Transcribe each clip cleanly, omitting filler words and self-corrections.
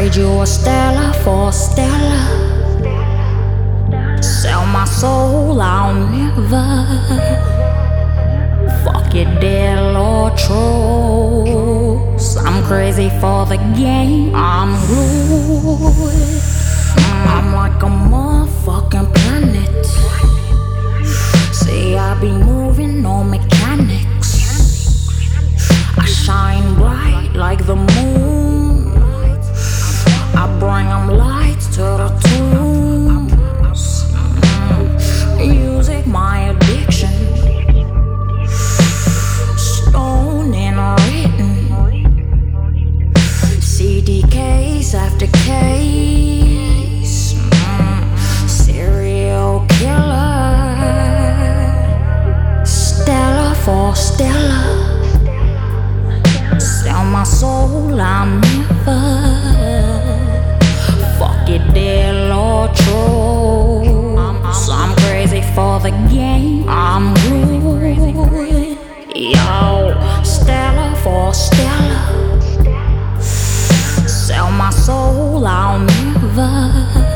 Trade you a Stella for a Stella. Sell my soul, I'll never. Fuck it, deal or truth. I'm crazy for the game, I'm glued. I'm like a motherfucking planet. See, I be moving on mechanics. I shine bright like the moon. I bring them lights to the tombs. Music, my addiction. Stone and written. CD case after case. Serial killer. Stella for Stella. Sell my soul, I'm never. Fuck it, deal or true. So I'm crazy for the game, I'm rude. Yo, Stella for Stella. Sell my soul, I'll never.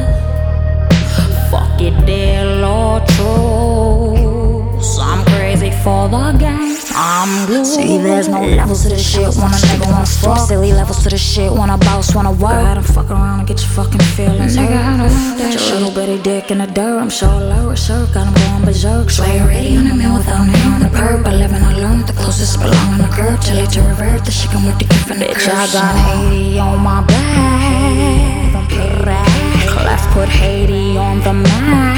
Fuck it, deal or true. So I'm crazy for the game, I'm blue. See, there's no levels to this shit. Wanna nigga, wanna fuck. Silly levels to this shit. Wanna bounce, wanna work. Go ahead and fuck around and get your fucking feelings hurt. Nigga, I don't want that shit. Little bitty dick in the dirt. I'm sure lower shirt. Got him going berserk. Sway already on the mill without me on the perp. I living alone. The closest belong on the curb. Too late to revert. The shit come with the gift and the bitch, I got Haiti on my back. Clef put Haiti on the map.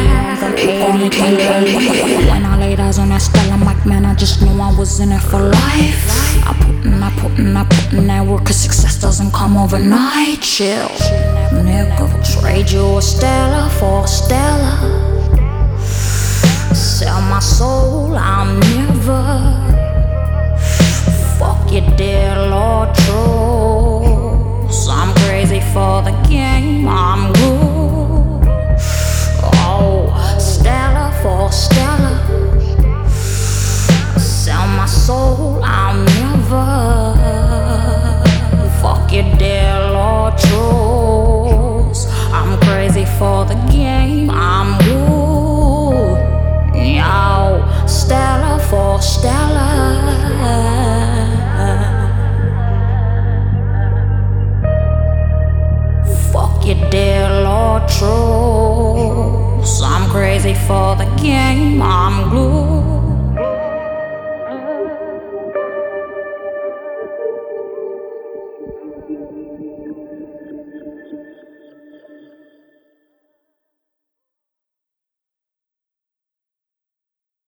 When I laid eyes on that Stella, I'm like, man, I just knew I was in it for life. I put in that work, cause success doesn't come overnight. Chill, nigga. Trade you a Stella for a Stella. Sell my soul, I'll never. Fuck it, deal or true. So I'm crazy for the game, I'm good. Oh, Stella for Stella. Sell my soul,